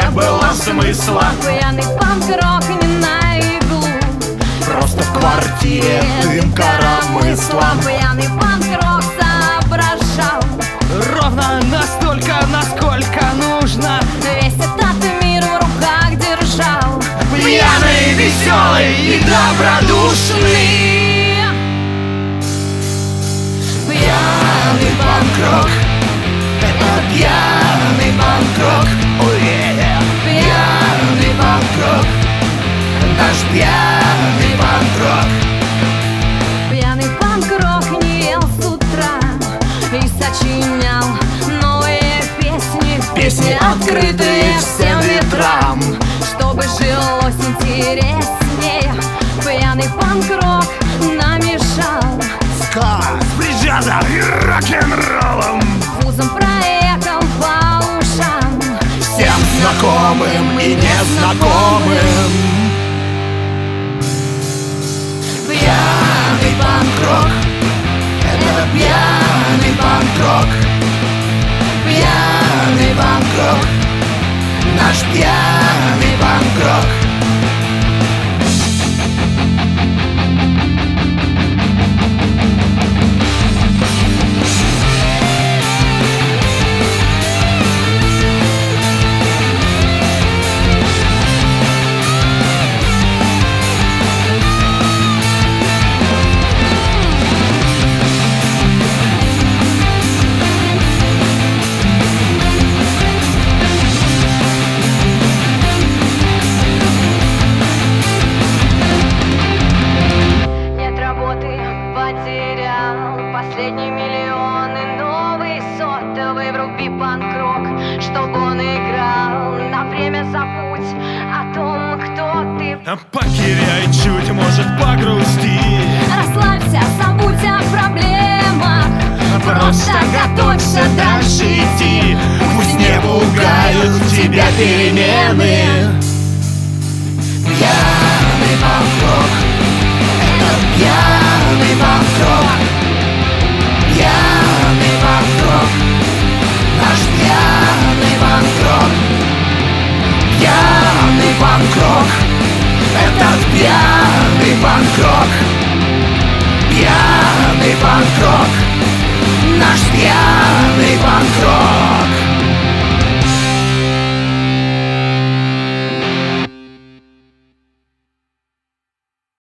было смысла. Пьяный панк-рок не на иглу, Просто в квартире дым коромысла. Пьяный панк-рок соображал ровно настолько, насколько нужно. весь этот мир в руках держал. Пьяный, веселый и добродушный. Пьяный панк-рок, это пьяный панк-рок. Пьяный панк-рок, наш пьяный панк-рок. Пьяный панк-рок не ел с утра и сочинял новые песни. Песни, открытые всем ветрам, чтобы жилось интереснее. Пьяный панк-рок намешал, ска с бриджазом и рок-н-роллом. вузом проехал по ушам. Всем знакомым и незнакомым. Пьяный панк-рок, это пьяный панк-рок. Пьяный панк-рок, наш пьяный панк-рок. Нет работы, потерял последние миллионы. Новый сотовый, вруби панк-рок, чтобы он играл. На время забудь о том, кто ты. Покеряй чуть, может погрусти. Расслабься, забудь о проблемах. Просто готовься дальше идти. Пусть не пугают тебя перемены. Пьяный панк-рок, это пьяный панк-рок. Пьяный панк-рок, наш пьяный панк-рок. Пьяный панк-рок, этот пьяный панк-рок. Пьяный панк-рок, наш пьяный панк-рок.